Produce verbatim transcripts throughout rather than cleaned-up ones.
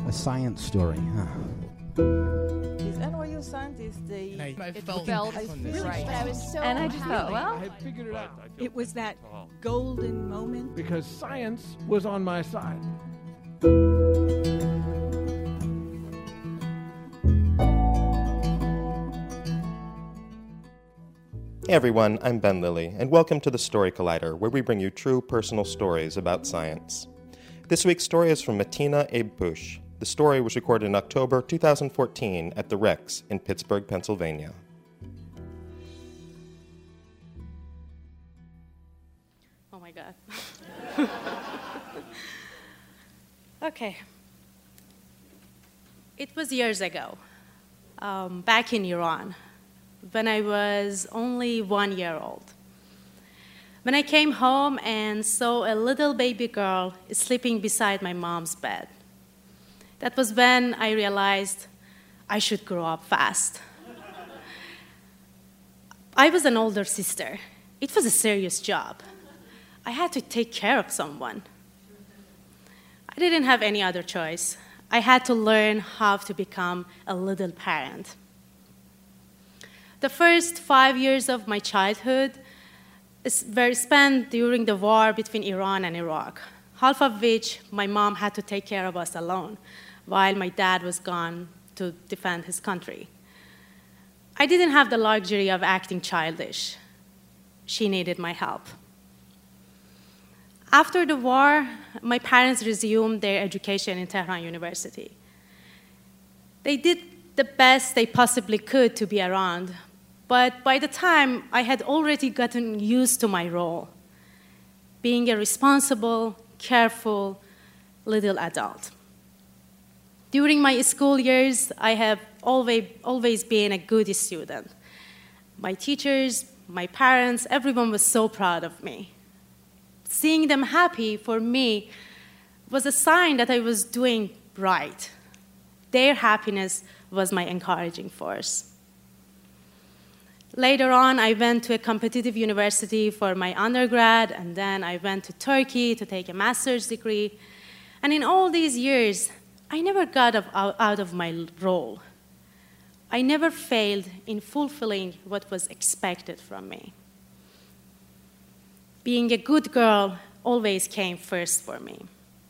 A science story, huh? These N Y U scientists, they I, I it felt, felt I really right. But I was so and I just thought, happy. well, I had figured it out. It was that golden moment. Because science was on my side. Hey everyone, I'm Ben Lilly, and welcome to the Story Collider, where we bring you true personal stories about science. This week's story is from Matina Abe-Push. The story was recorded in October two thousand fourteen at the Rex in Pittsburgh, Pennsylvania. Oh my God. Okay. It was years ago, um, back in Iran, when I was only one year old. When I came home and saw a little baby girl sleeping beside my mom's bed. That was when I realized I should grow up fast. I was an older sister. It was a serious job. I had to take care of someone. I didn't have any other choice. I had to learn how to become a little parent. The first five years of my childhood were spent during the war between Iran and Iraq, half of which my mom had to take care of us alone, while my dad was gone to defend his country. I didn't have the luxury of acting childish. She needed my help. After the war, my parents resumed their education in Tehran University. They did the best they possibly could to be around, but by the time I had already gotten used to my role, being a responsible, careful little adult. During my school years, I have always, always been a good student. My teachers, my parents, everyone was so proud of me. Seeing them happy for me was a sign that I was doing right. Their happiness was my encouraging force. Later on, I went to a competitive university for my undergrad, and then I went to Turkey to take a master's degree. And in all these years, I never got out of my role. I never failed in fulfilling what was expected from me. Being a good girl always came first for me.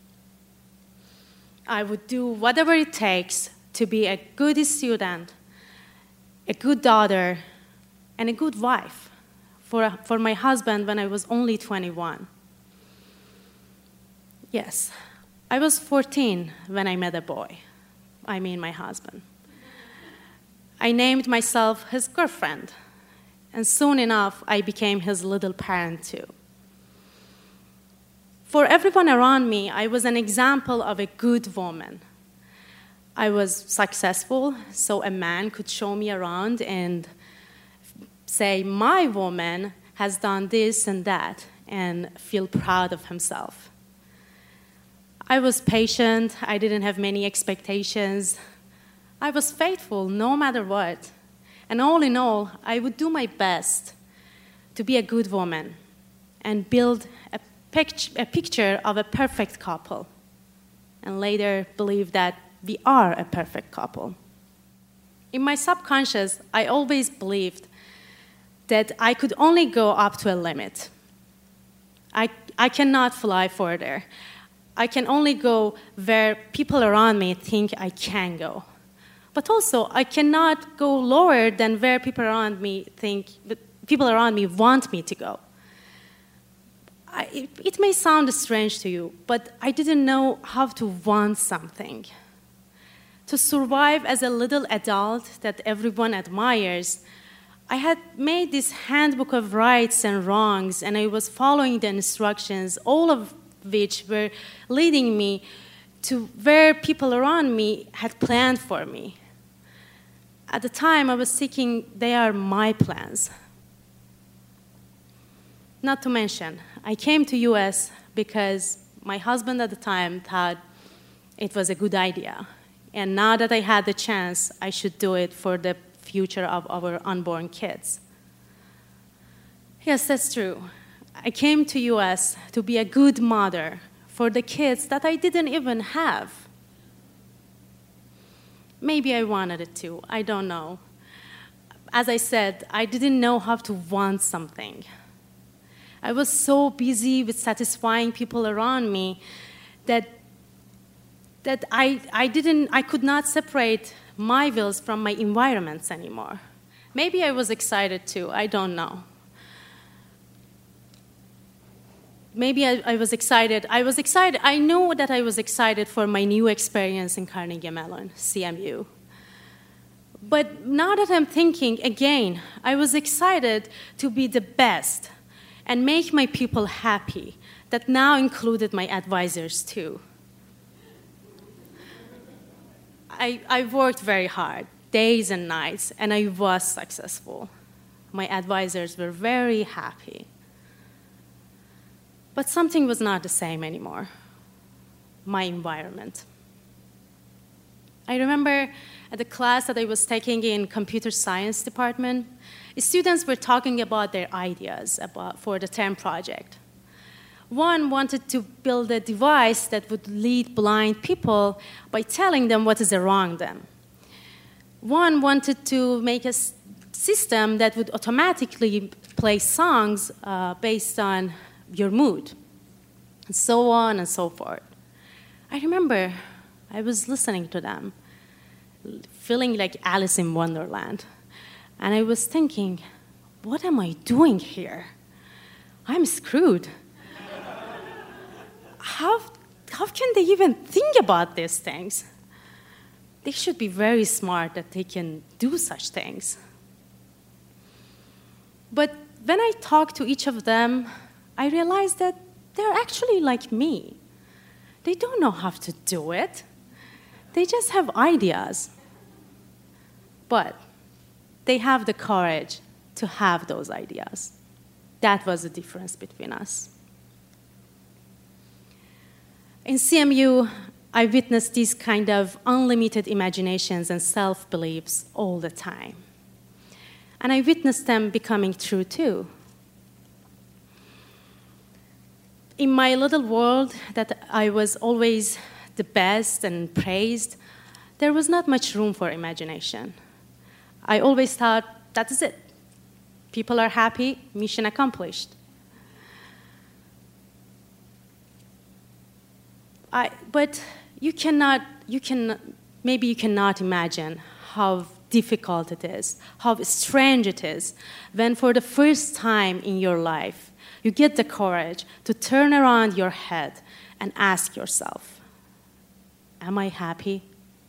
I would do whatever it takes to be a good student, a good daughter, and a good wife for, for my husband when I was only twenty-one. Yes, I was fourteen when I met a boy. I mean my husband. I named myself his girlfriend, and soon enough, I became his little parent too. For everyone around me, I was an example of a good woman. I was successful, so a man could show me around and say, my woman has done this and that, and feel proud of himself. I was patient. I didn't have many expectations. I was faithful no matter what. And all in all, I would do my best to be a good woman and build a a picture of a perfect couple, and later believe that we are a perfect couple. In my subconscious, I always believed that I could only go up to a limit. I, I cannot fly further. I can only go where people around me think I can go. But also, I cannot go lower than where people around me think, people around me want me to go. I, it, it may sound strange to you, but I didn't know how to want something. To survive as a little adult that everyone admires, I had made this handbook of rights and wrongs, and I was following the instructions, all of which were leading me to where people around me had planned for me. At the time, I was thinking they are my plans. Not to mention, I came to U S because my husband at the time thought it was a good idea. And now that I had the chance, I should do it for the future of our unborn kids. Yes, that's true. I came to U S to be a good mother for the kids that I didn't even have. Maybe I wanted it to. I don't know. As I said, I didn't know how to want something. I was so busy with satisfying people around me that, that I, I, didn't, I could not separate my wills from my environments anymore. Maybe I was excited too. I don't know. Maybe I, I was excited. I was excited. I knew that I was excited for my new experience in Carnegie Mellon, C M U. But now that I'm thinking again, I was excited to be the best and make my people happy. That now included my advisors too. I, I worked very hard, days and nights, and I was successful. My advisors were very happy. But something was not the same anymore. My environment. I remember at the class that I was taking in computer science department, students were talking about their ideas about, for the term project. One wanted to build a device that would lead blind people by telling them what is around them. One wanted to make a system that would automatically play songs uh, based on your mood, and so on and so forth. I remember I was listening to them, feeling like Alice in Wonderland, and I was thinking, what am I doing here? I'm screwed. How, how can they even think about these things? They should be very smart that they can do such things. But when I talked to each of them, I realized that they're actually like me. They don't know how to do it. They just have ideas. But they have the courage to have those ideas. That was the difference between us. In C M U, I witnessed these kind of unlimited imaginations and self-beliefs all the time. And I witnessed them becoming true too. In my little world that I was always the best and praised, there was not much room for imagination. I always thought, that is it. People are happy, mission accomplished. I, but you cannot, you can, maybe you cannot imagine how difficult it is, how strange it is, when for the first time in your life, you get the courage to turn around your head and ask yourself, am I happy?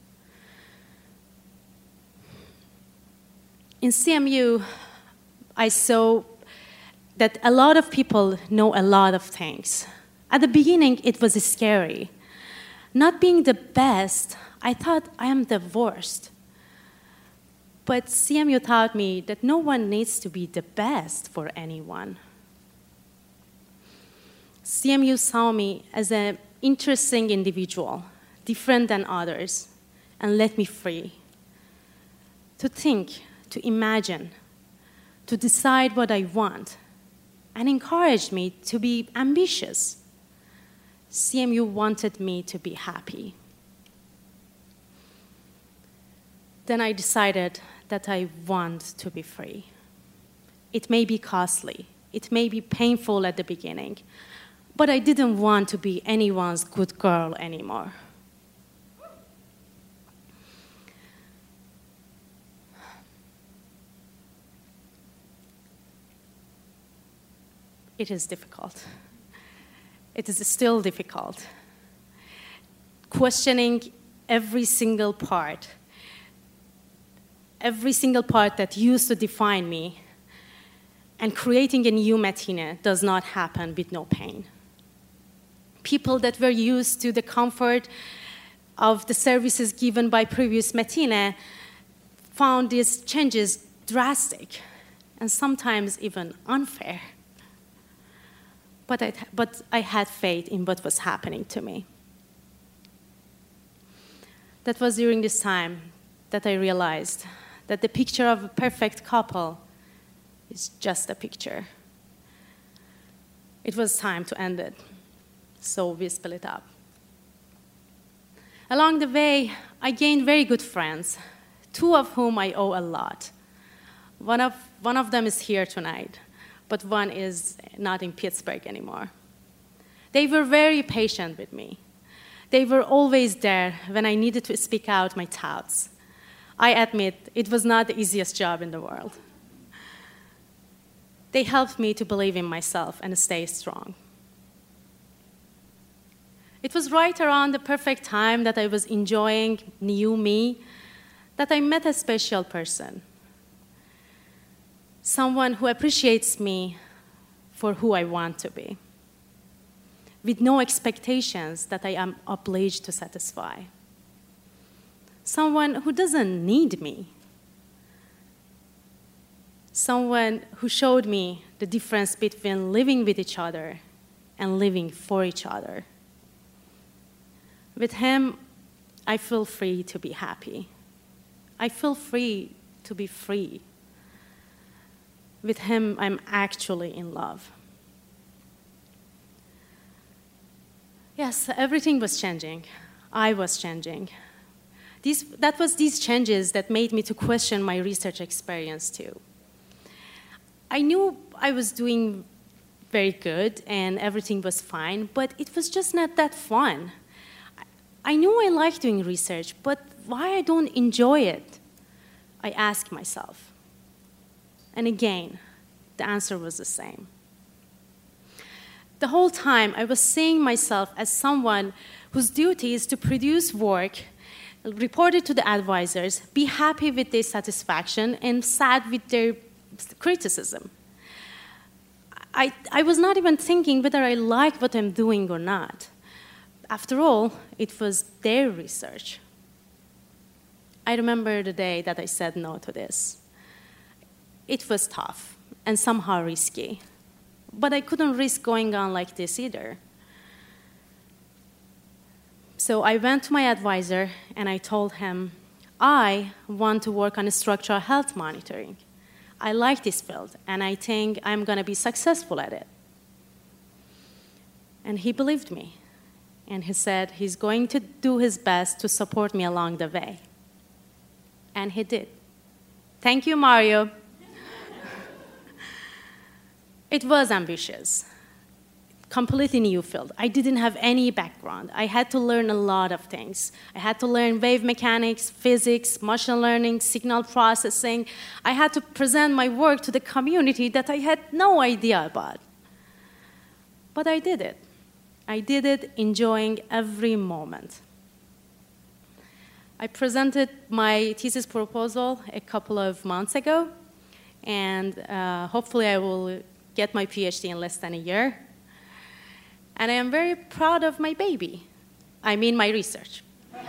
In C M U, I saw that a lot of people know a lot of things. At the beginning, it was scary. Not being the best, I thought I am the worst. But C M U taught me that no one needs to be the best for anyone. C M U saw me as an interesting individual, different than others, and let me free to think, to imagine, to decide what I want, and encouraged me to be ambitious. C M U wanted me to be happy. Then I decided that I want to be free. It may be costly, it may be painful at the beginning, but I didn't want to be anyone's good girl anymore. It is difficult. It is still difficult. Questioning every single part, every single part that used to define me, and creating a new Metineh does not happen with no pain. People that were used to the comfort of the services given by previous Metineh found these changes drastic and sometimes even unfair. But I, but I had faith in what was happening to me. That was during this time that I realized that the picture of a perfect couple is just a picture. It was time to end it, so we split up. Along the way, I gained very good friends, two of whom I owe a lot. One of, one of them is here tonight, but one is not in Pittsburgh anymore. They were very patient with me. They were always there when I needed to speak out my thoughts. I admit it was not the easiest job in the world. They helped me to believe in myself and stay strong. It was right around the perfect time that I was enjoying new me that I met a special person. Someone who appreciates me for who I want to be, with no expectations that I am obliged to satisfy. Someone who doesn't need me. Someone who showed me the difference between living with each other and living for each other. With him, I feel free to be happy. I feel free to be free. With him, I'm actually in love. Yes, everything was changing. I was changing. These, that was these changes that made me to question my research experience too. I knew I was doing very good and everything was fine, but it was just not that fun. I knew I liked doing research, but why I don't enjoy it? I asked myself. And again, the answer was the same. The whole time, I was seeing myself as someone whose duty is to produce work, report it to the advisors, be happy with their satisfaction, and sad with their criticism. I, I was not even thinking whether I like what I'm doing or not. After all, it was their research. I remember the day that I said no to this. It was tough and somehow risky, but I couldn't risk going on like this either. So I went to my advisor and I told him, I want to work on structural health monitoring. I like this field and I think I'm going to be successful at it. And he believed me. And he said he's going to do his best to support me along the way. And he did. Thank you, Mario. It was ambitious. Completely new field. I didn't have any background. I had to learn a lot of things. I had to learn wave mechanics, physics, machine learning, signal processing. I had to present my work to the community that I had no idea about. But I did it. I did it enjoying every moment. I presented my thesis proposal a couple of months ago, and uh, hopefully I will get my PhD in less than a year. And I am very proud of my baby. I mean my research.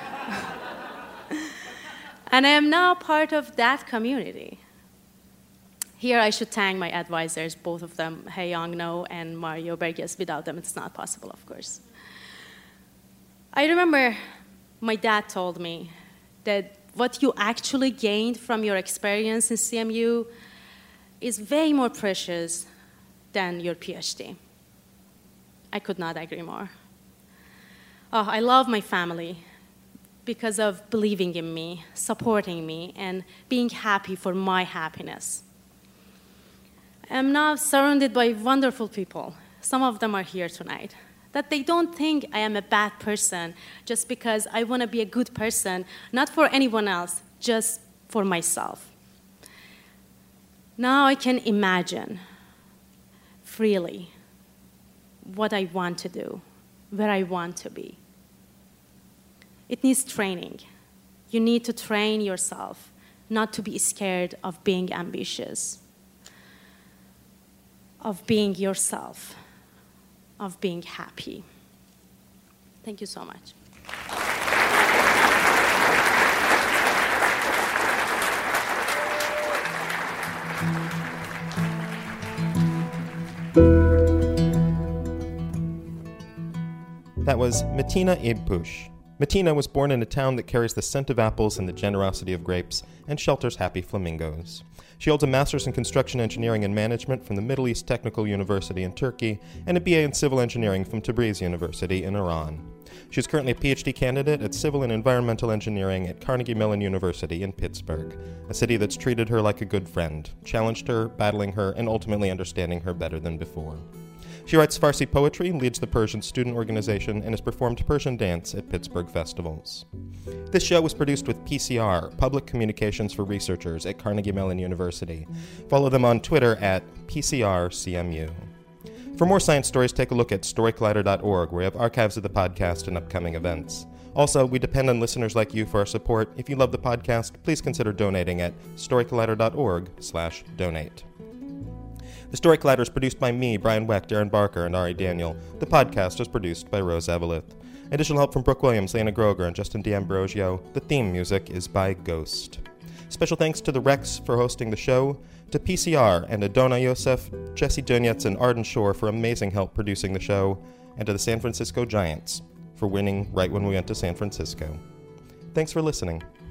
And I am now part of that community. Here I should thank my advisors, both of them, Heyong No and Mario Berges. Without them, it's not possible, of course. I remember my dad told me that what you actually gained from your experience in C M U is way more precious than your PhD. I could not agree more. Oh, I love my family because of believing in me, supporting me, and being happy for my happiness. I'm now surrounded by wonderful people. Some of them are here tonight. That they don't think I am a bad person just because I want to be a good person, not for anyone else, just for myself. Now I can imagine freely what I want to do, where I want to be. It needs training. You need to train yourself not to be scared of being ambitious, of being yourself, of being happy. Thank you so much. That was Metina Ebbush. Metina was born in a town that carries the scent of apples and the generosity of grapes and shelters happy flamingos. She holds a master's in construction engineering and management from the Middle East Technical University in Turkey and a B A in civil engineering from Tabriz University in Iran. She's currently a P H D candidate at Civil and Environmental Engineering at Carnegie Mellon University in Pittsburgh, a city that's treated her like a good friend, challenged her, battling her, and ultimately understanding her better than before. She writes Farsi poetry, leads the Persian student organization, and has performed Persian dance at Pittsburgh festivals. This show was produced with P C R, Public Communications for Researchers at Carnegie Mellon University. Follow them on Twitter at P C R C M U. For more science stories, take a look at story collider dot org, where we have archives of the podcast and upcoming events. Also, we depend on listeners like you for our support. If you love the podcast, please consider donating at story collider dot org slash donate. The Story Collider is produced by me, Brian Weck, Darren Barker, and Ari Daniel. The podcast is produced by Rose Eveleth. Additional help from Brooke Williams, Lena Groger, and Justin D'Ambrosio. The theme music is by Ghost. Special thanks to the Rex for hosting the show, to P C R and Adona Yosef, Jesse Donetz, and Arden Shore for amazing help producing the show, and to the San Francisco Giants for winning right when we went to San Francisco. Thanks for listening.